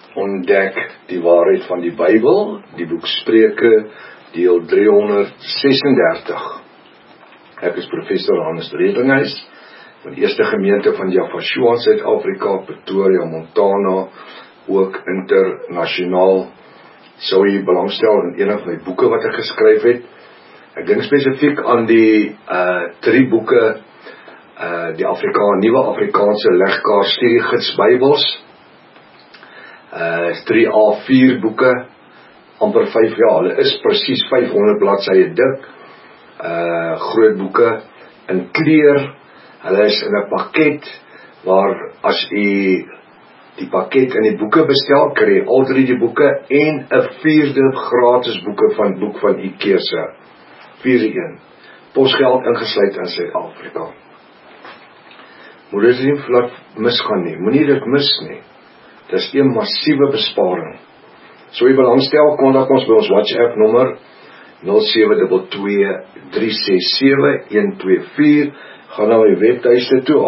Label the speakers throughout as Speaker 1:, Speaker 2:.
Speaker 1: Ontdek die waarheid van die Bybel, die boek Spreuke, deel 336. Ek is professor Hannes Redinghuis, van die eerste gemeente van Javashua, Suid-Afrika, Pretoria, Montana, ook internasionaal. Sou jy belangstel in een van my boeke wat ek geskryf het. Ek dink spesifiek aan die 3 boeke, die nuwe Afrikaanse legkaart studiegids Bybels, 3 A4 boeke, amper 5 jaar, hulle is presies 500 bladsye dik, groot boeke, in kleur, hulle is in 'n pakket, waar as jy die pakket in die boeke bestel, kry jy al 3 die boeke, en 'n 4de gratis boek van u keuse, 4-1, posgeld ingesluit in Suid-Afrika. Moet dit nie laat misgaan nie, moenie dit mis nie. Dit is 'n massiewe besparing. So jy belangstel, kontak ons by ons WhatsApp nommer 0722367124. Gaan na my webtuiste toe,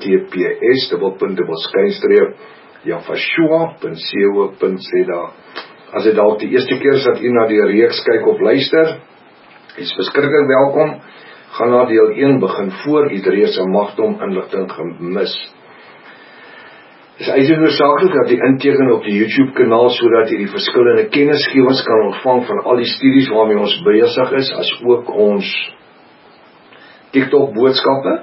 Speaker 1: https://javashua.co.za. As dit dalk die eerste keer is dat u na die reeks kyk of luister, is beskikbaar welkom. Gaan na deel 1 begin voor, u reeds 'n magdom inligting gemis. Dit is eintlik noodsaaklik dat die inteken op die YouTube kanaal, sodat jy die verskillende kennisgewings kan ontvang van al die studies waarmee ons besig is, as ook ons TikTok boodskappe,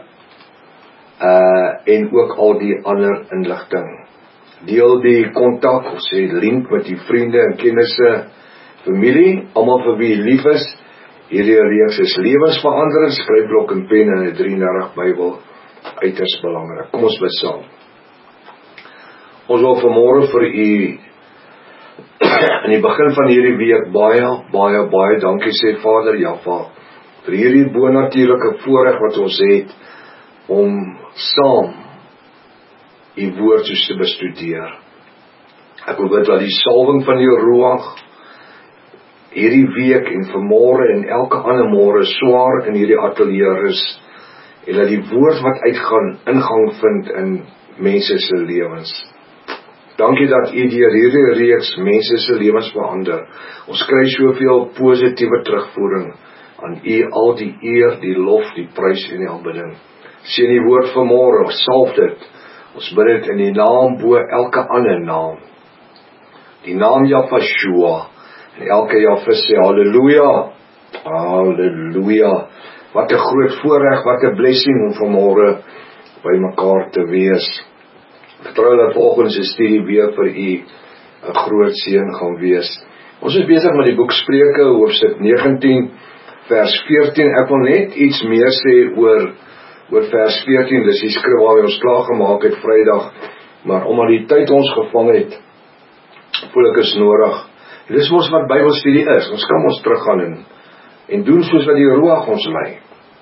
Speaker 1: en ook al die ander inligting. Deel die kontak, of sê link met die vriende en kennisse, familie, almal vir wie lief is. Hierdie reeks is lewensverandering, skryfblok en pen en 'n 33 Bybel, uiters belangrik. Kom ons bid saam. Ons wil vanmôre vir u in die begin van hierdie week baie dankie sê, Vader Jahwe, vir hierdie bonatuurlike voorreg wat ons het om saam u woord soos te bestudeer. Ek wil bid dat die salwing van die Ruach hierdie week en vanmôre en elke ander môre swaar in hierdie ateljee is, en dat die woord wat uitgaan ingang vind in mense se lewens. Dankie dat u deur hierdie reeks mense se lewens verander. Ons kry soveel positiewe terugvoering aan u, al die eer, die lof, die prys en die aanbidding. Seën die woord vanmôre, salf dit. Ons bid dit in die naam bo elke ander naam. Die naam Javashua. En elke Jahwe sê halleluja. Halleluja. Wat 'n groot voorreg, wat 'n blessing om vanmôre by mekaar te wees. Vertrou dat vanoggend se studie weer vir u 'n groot seën gaan wees. Ons is besig met die boek Spreuke, hoofstuk 19, vers 14. Ek wil net iets meer sê oor vers 14. Dis die skrif waarmee ons klaar gemaak het Vrydag, maar omdat die tyd ons gevang het, voel ek is nodig. Dis mos wat Bybelstudie is. Ons kan ons teruggaan en doen soos wat die Ruach ons lei.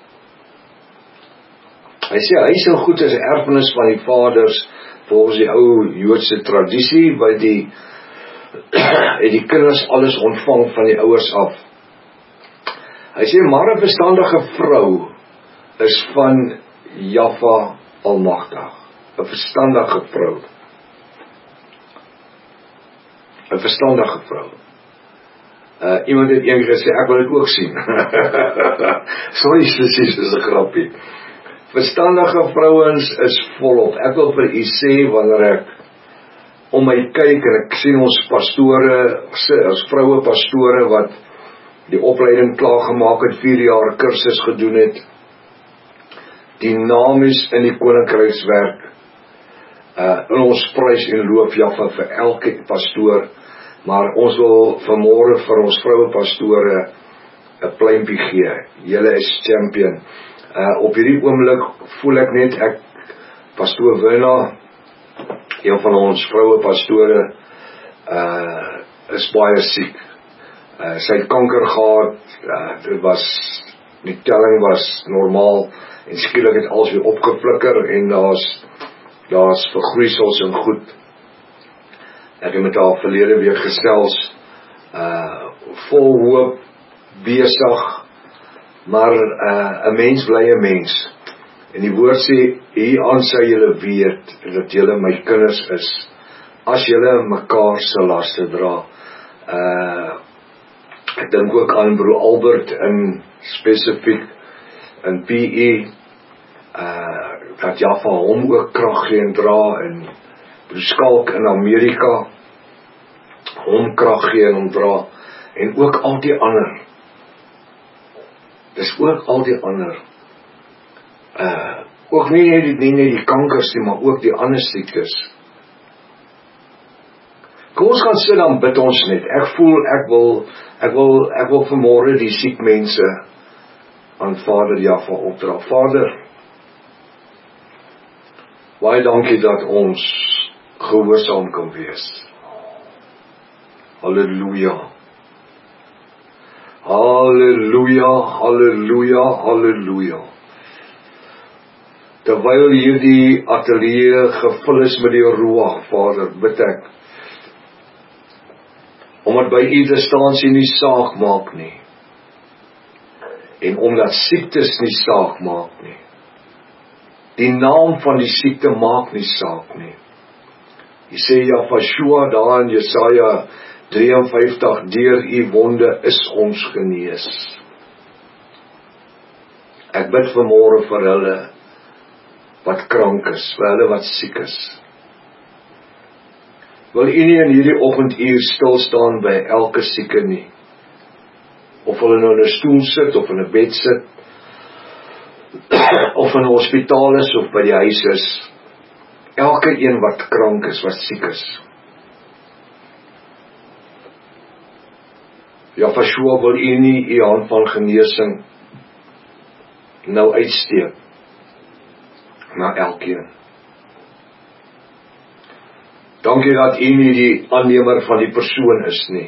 Speaker 1: Hy sê, huis en goed is 'n erfenis van die vaders, volgens die ou Joodse tradisie, by die kinders alles ontvang van die ouers af. Hy sê, maar 'n verstandige vrou is van Jahwe Almagtig. 'n verstandige vrou. 'n verstandige vrou. Iemand het eendag gesê, ek wil dit ook sien. Sorry, dis 'n grappie. Verstandige vrouens is volop. Ek wil vir u sê, wanneer ek om my kyk en ek sien ons pastore, as vroue pastore wat die opleiding klaargemaak het, 4 jaar kursus gedoen het, dinamies in die koninkrykswerk, in ons prys en loof Jahwe vir elke pastoor, maar ons wil vanmôre vir ons vroue pastore 'n pluimpie gee. Julle is champion. Op hierdie oomblik voel ek net, pastoor Werner, een van ons vroue pastore, is baie siek. Sy het kanker gehad, die telling was normaal, en skielik het alles weer opgeflikker, en daar's vergroeisels en goed. Ek het met haar verlede week gesels, vol hoop, besig, maar 'n mens bly 'n mens. En die woord sê, hieraan sal julle weet, dat julle my kinders is, as julle mekaar se laste dra. Ek dink ook aan broer Albert in spesifiek in PE, dat Jaffa hom ook krag gee en dra, en broer Skalk in Amerika hom krag gee en hom dra, en ook al die ander. Dis ook al die ander. Ook nie net die kankers nie, maar ook die ander siektes. Kom ons gaan sit, dan bid ons net. Ek voel, ek wil vanmôre die siek mense aan Vader Jaffa opdra. Vader, baie dankie dat ons gehoorsaam kan wees. Halleluja. Halleluja, halleluja, halleluja. Terwyl hierdie ateljee gevul is met die Ruach, Vader, bid ek, omdat by U distansie nie saak maak nie, en omdat siektes nie saak maak nie, die naam van die siekte maak nie saak nie. U sê Jafashua daar in Jesaja 53, deur U wonde is ons genees. Ek bid vanmôre vir hulle wat krank is, vir hulle wat siek is. Wil U nie in hierdie oggenduur stil staan by elke sieke nie, of hulle nou in 'n stoel sit, of in 'n bed sit, of in 'n hospitaal is, of by die huis is, elke een wat krank is, wat siek is. Jafashua, wil U nie U hand van genesing nou uitsteek na elkeen. Dankie dat U nie die aannemer van die persoon is nie.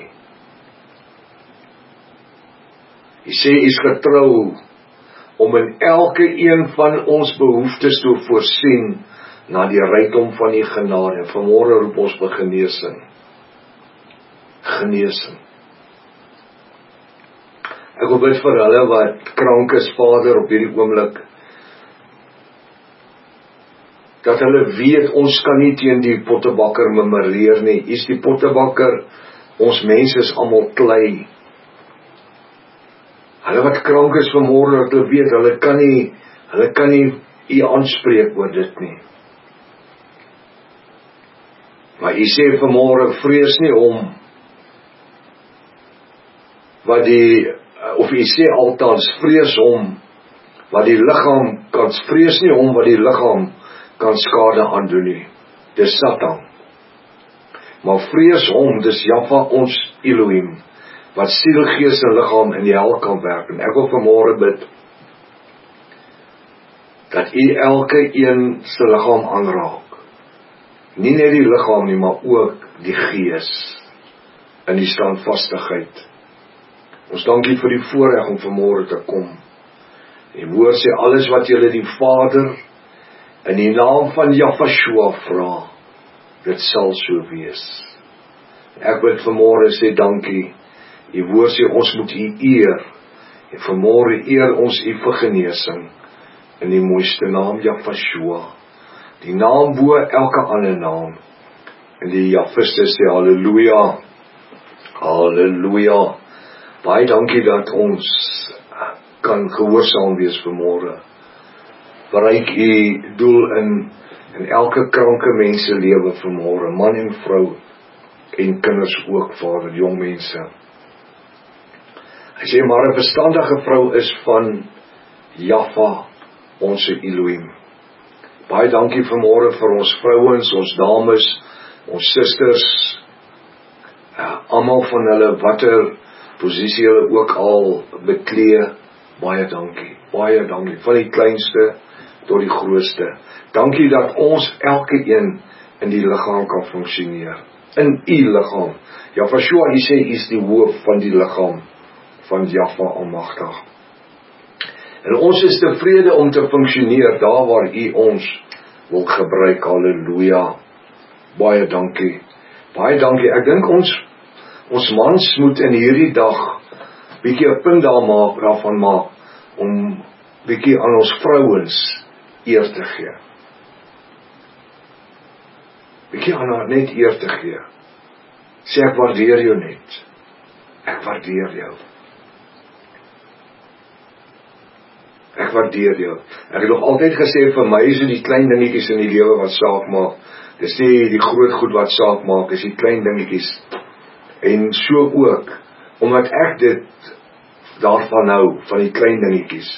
Speaker 1: U sê U is getrou om in elke een van ons behoeftes te voorsien na die rykdom van U genade. Vanmôre roep ons vir genesing. Genesing. Ek wil bid vir hulle wat krank is, Vader, op hierdie oomblik, dat hulle weet, ons kan nie teen die pottebakker memoreer nie. U is die pottebakker, ons mense is almal klei. Hulle wat krank is vanmôre, dat hulle weet, hulle kan nie U aanspreek oor dit nie. Maar U sê vanmôre, vrees nie om wat of U sê altans, vrees hom wat die liggaam kan, vrees nie hom wat die liggaam kan skade aandoen nie. Dis Satan. Maar vrees hom, dis Jaffa ons Elohim, wat siel, gees en liggaam in die hel kan werk. En ek wil vanmôre bid, dat U elke een se liggaam aanraak. Nie net die liggaam nie, maar ook die gees, in die standvastigheid. Ons dankie vir die voorreg om vanmôre te kom. Die woord sê, alles wat julle die Vader in die naam van Jafashua vra, dit sal so wees. Ek wil vanmôre sê dankie. Die woord sê, ons moet U eer. En vanmôre eer ons U vir genesing, in die mooiste naam Jafashua. Die naam bo elke ander naam. En die Jafiste sê, halleluja, halleluja. Baie dankie dat ons kan gehoorsaam wees vanmôre. Bereik U doel in elke kranke mense lewe vanmôre, man en vrou, en kinders ook, Vader, jong mense. Hy sê, maar 'n verstandige vrou is van Jaffa, ons Elohim. Baie dankie vanmôre vir ons vrouens, ons dames, ons susters, almal van hulle, watter posisie hulle ook al beklee. Baie dankie, van die kleinste tot die grootste. Dankie dat ons elke een in die liggaam kan funksioneer. In U liggaam. Jafashua, U sê U is die hoof van die liggaam van Jaffa Almagtig. En ons is tevrede om te funksioneer daar waar U ons wil gebruik. Halleluja. Baie dankie. Baie dankie. Ek dink ons mans moet in hierdie dag bietjie 'n punt daarvan maak om bietjie aan ons vrouens eer te gee. bietjie aan haar net eer te gee. Sê ek waardeer jou net. Ek waardeer jou. Ek waardeer jou. Ek het nog altyd gesê, vir my is die klein dingetjies in die lewe wat saak maak. Dis nie die groot goed wat saak maak, dis die klein dingetjies. En so ook, omdat ek dit daarvan hou, van die klein dingetjies,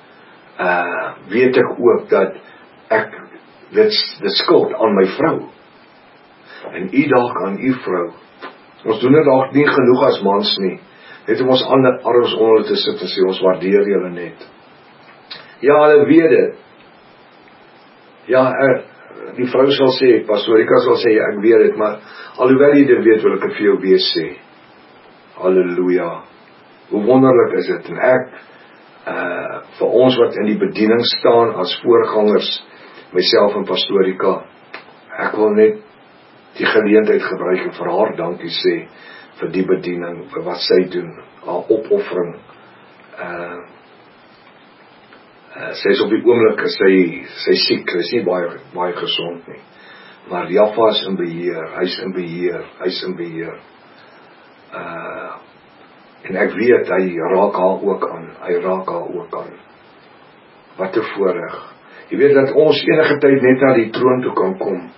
Speaker 1: weet ek ook dat ek dit skuld aan my vrou. En u dalk aan u vrou. Ons doen dit dalk nie genoeg as mans nie. Net om ons arms onder te sit en sê, ons waardeer julle net. Ja, hulle weet dit. Ja, die vrou sal sê, pastorika sal sê, ek weet dit, maar alhoewel jy dit weet, wil ek vir jou weer sê. Halleluja. Hoe wonderlik is dit, en ek, vir ons wat in die bediening staan, as voorgangers, myself en pastorika, ek wil net die geleentheid gebruik en vir haar dankie sê, vir die bediening, vir wat sy doen, haar opoffering. Sy is op die oomblik, sy siek, sy is nie baie gesond nie. Maar Jaffa is in beheer, hy is in beheer. En ek weet, hy raak haar ook aan. Wat 'n voorreg. Jy weet dat ons enige tyd net na die troon toe kan kom.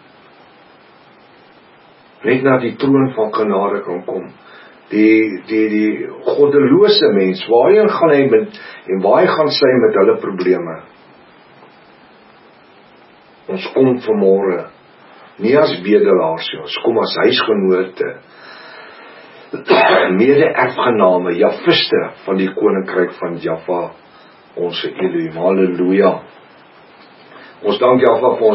Speaker 1: Net na die troon van genade kan kom. Die goddelose mens, waarheen gaan hy en waar gaan sy met hulle probleme? Ons kom vanmôre, nie as bedelaars, ons kom as huisgenote, mede-erfgename, jafiste van die koninkryk van Jaffa, ons Elohim. Halleluja. Ons dank Jaffa vir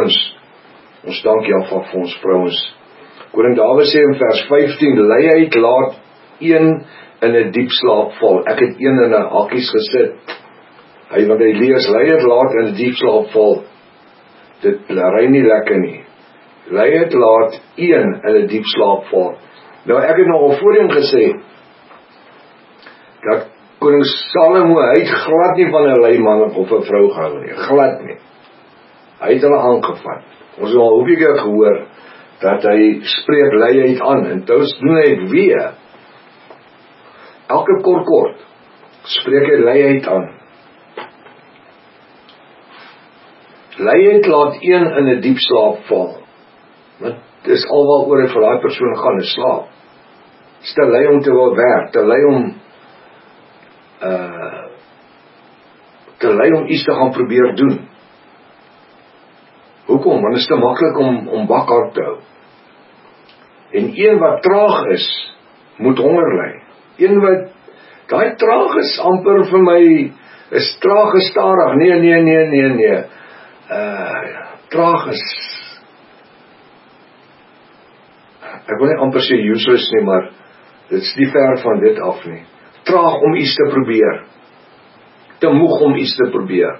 Speaker 1: ons vrouens. Koning Dawid sê in vers 15, luiheid laat een in 'n diep slaap val. Ek het een in 'n hakkies gesit. Want hy lees, luiheid laat in 'n diep slaap val. Dit ry nie lekker nie. Luiheid laat een in 'n diep slaap val. Nou ek het nog al voorheen gesê, dat koning Salomo, hy het glad nie van 'n lui man of 'n vrou gehou nie. Glad nie. Hy het hulle aangevat. Ons het al hoeveel keer gehoor, dat hy spreek luiheid aan, en dus doen hy het weer. Elke kort, spreek hy luiheid aan. Luiheid laat een in 'n diep slaap val. Want dit is alwaaroor dit vir daai persoon gaan, is slaap. Dit is te lui om te wil werk, te lui om iets te gaan probeer doen. Hoekom? Want het is te maklik om bakhard te hou. En een wat traag is, moet honger ly. Een wat, daai traag is amper vir my, is traag is stadig. Nee. Traag is, ek wil nie amper sê useless nie, maar dit is nie ver van dit af nie. Traag om iets te probeer. Te moeg om iets te probeer.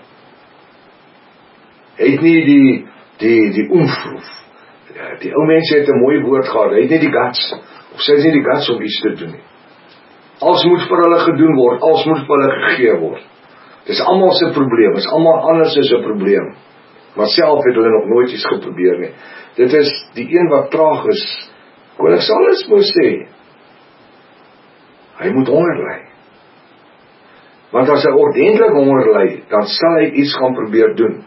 Speaker 1: Het nie die oomvroef. Die ou mense het 'n mooi woord gehad, hy het nie die guts, of sy het nie die guts om iets te doen nie. Alles moet vir hulle gedoen word, alles moet vir hulle gegee word. Dis almal se probleem, is almal anders se probleem. Maar self het hulle nog nooit iets geprobeer nie. Dit is die een wat traag is. Koning Salomo sê, hy moet honger ly. Want as hy ordentlik honger ly, dan sal hy iets gaan probeer doen.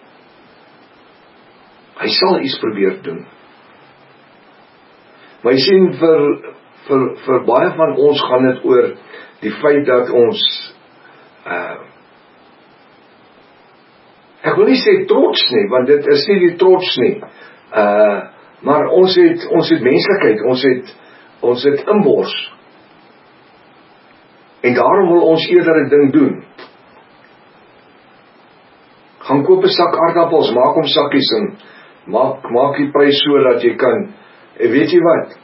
Speaker 1: Hy sal iets probeer doen. Maar jy sien, vir baie van ons gaan dit oor die feit dat ons, ek wil nie sê trots nie, want dit is nie die trots nie, maar ons het menslikheid, ons het inbors. En daarom wil ons eerder 'n ding doen. Gaan koop 'n sak aardappels, maak hom sakkies en maak die prys so dat jy kan, en weet jy wat?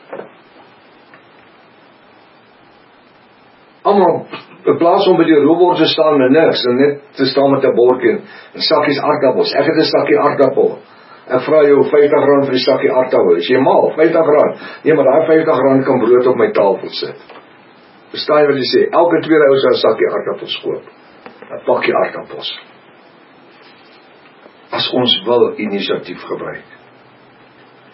Speaker 1: Almal, in plaas om by die roebord te staan met niks, en net te staan met 'n bordjie, en sakkies aardappels. Ek het 'n sakkie aardappel. Ek vra jou R50 vir die sakkie aardappel. Is jy mal? R50. Nee, maar daai R50 kan brood op my tafel sit. Verstaan jy wat jy sê? Elke tweede ou sal 'n sakkie aardappels koop. 'n pakkie aardappels. As ons wil inisiatief gebruik.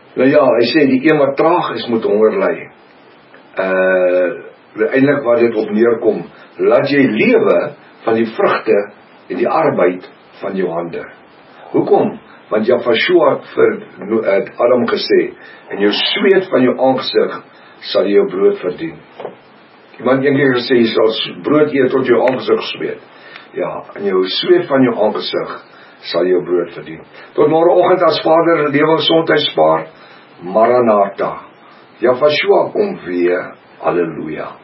Speaker 1: Nou ja, hy sê die een wat traag is moet honger ly. Eintlik waar dit op neerkom, laat jy lewe van die vrugte en die arbeid van jou hande. Hoekom? Want Jafashua het Adam gesê, en jou sweet van jou aangesig sal jy jou brood verdien. Iemand een keer gesê, jy sal brood eet tot jou aangesig sweet. Ja, en jou sweet van jou aangesig sal jou brood verdien. Tot môreoggend as Vader lewe en gesondheid spaar. Maranatha. Jafashua kom weer. Halleluja.